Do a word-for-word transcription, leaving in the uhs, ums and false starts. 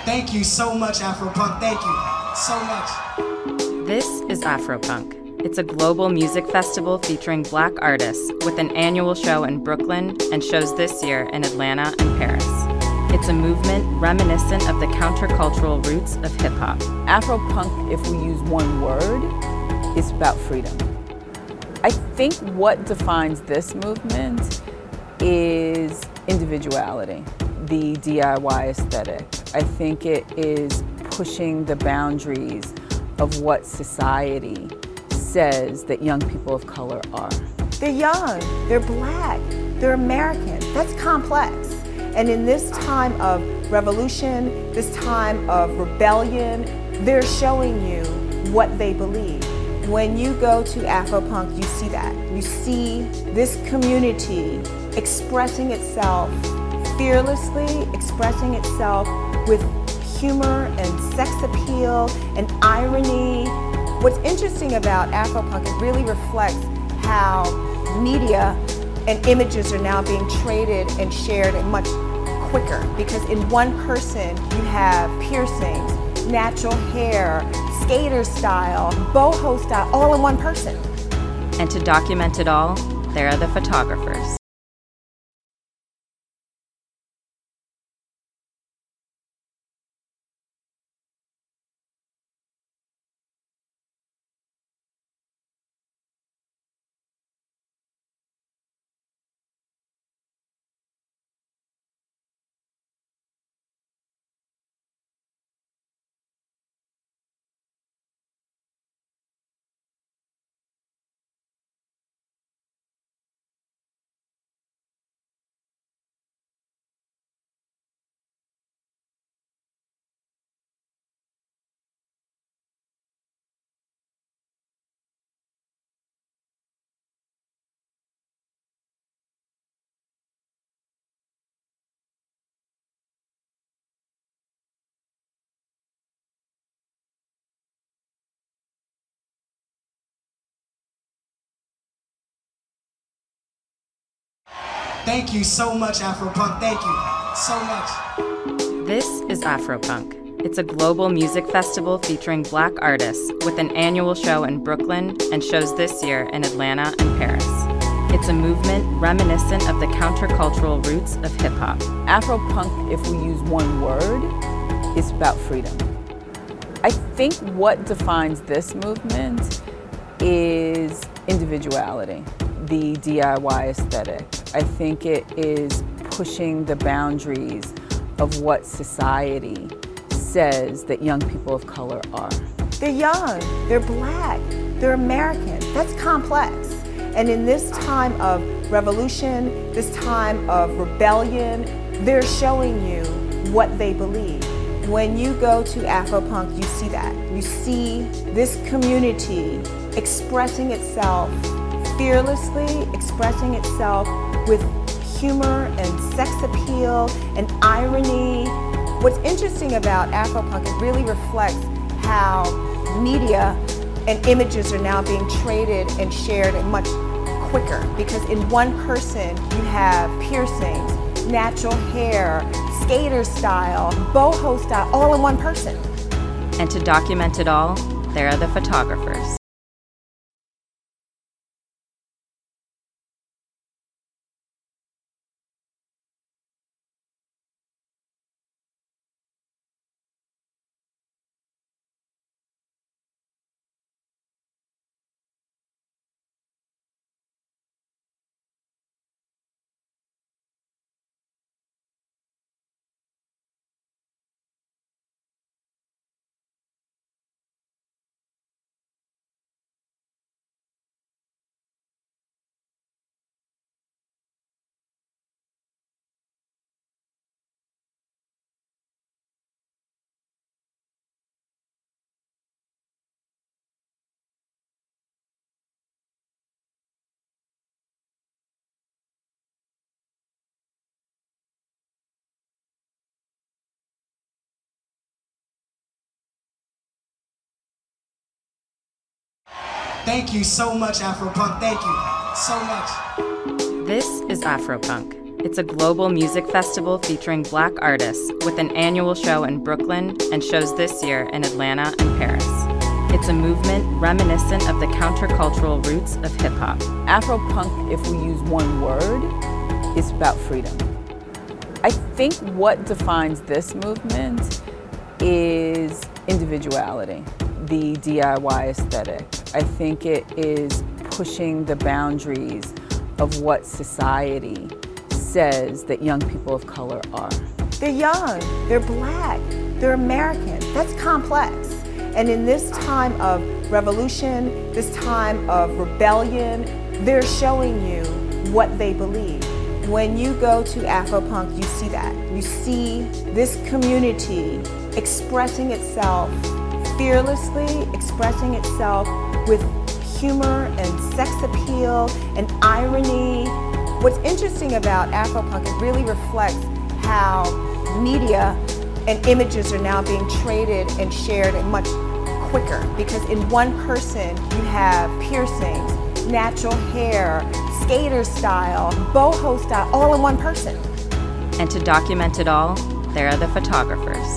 Thank you so much, Afropunk. Thank you so much. This is Afropunk. It's a global music festival featuring Black artists with an annual show in Brooklyn and shows this year in Atlanta and Paris. It's a movement reminiscent of the countercultural roots of hip-hop. Afropunk, if we use one word, is about freedom. I think what defines this movement is individuality, the D I Y aesthetic. I think it is pushing the boundaries of what society says that young people of color are. They're young, they're Black, they're American. That's complex. And in this time of revolution, this time of rebellion, they're showing you what they believe. When you go to Afropunk, you see that. You see this community expressing itself fearlessly, expressing itself with humor and sex appeal and irony. What's interesting about Afropunk, it really reflects how media and images are now being traded and shared much quicker, because in one person you have piercings, natural hair, skater style, boho style, all in one person. And to document it all, there are the photographers. Thank you so much, Afropunk. Thank you so much. This is Afropunk. It's a global music festival featuring Black artists with an annual show in Brooklyn and shows this year in Atlanta and Paris. It's a movement reminiscent of the countercultural roots of hip-hop. Afropunk, if we use one word, is about freedom. I think what defines this movement is individuality, the D I Y aesthetic. I think it is pushing the boundaries of what society says that young people of color are. They're young, they're Black, they're American. That's complex. And in this time of revolution, this time of rebellion, they're showing you what they believe. When you go to Afropunk, you see that. You see this community expressing itself fearlessly, expressing itself with humor and sex appeal and irony. What's interesting about Afropunk, it really reflects how media and images are now being traded and shared much quicker, because in one person you have piercings, natural hair, skater style, boho style, all in one person. And to document it all, there are the photographers. Thank you so much, Afropunk. Thank you so much. This is Afropunk. It's a global music festival featuring Black artists with an annual show in Brooklyn and shows this year in Atlanta and Paris. It's a movement reminiscent of the countercultural roots of hip-hop. Afropunk, if we use one word, is about freedom. I think what defines this movement is individuality, the D I Y aesthetic. I think it is pushing the boundaries of what society says that young people of color are. They're young, they're black, they're American. That's complex. And in this time of revolution, this time of rebellion, they're showing you what they believe. When you go to Afropunk, you see that. You see this community expressing itself fearlessly, expressing itself with humor and sex appeal and irony. What's interesting about Afropunk, it really reflects how media and images are now being traded and shared much quicker, because in one person you have piercings, natural hair, skater style, boho style, all in one person. And to document it all, there are the photographers.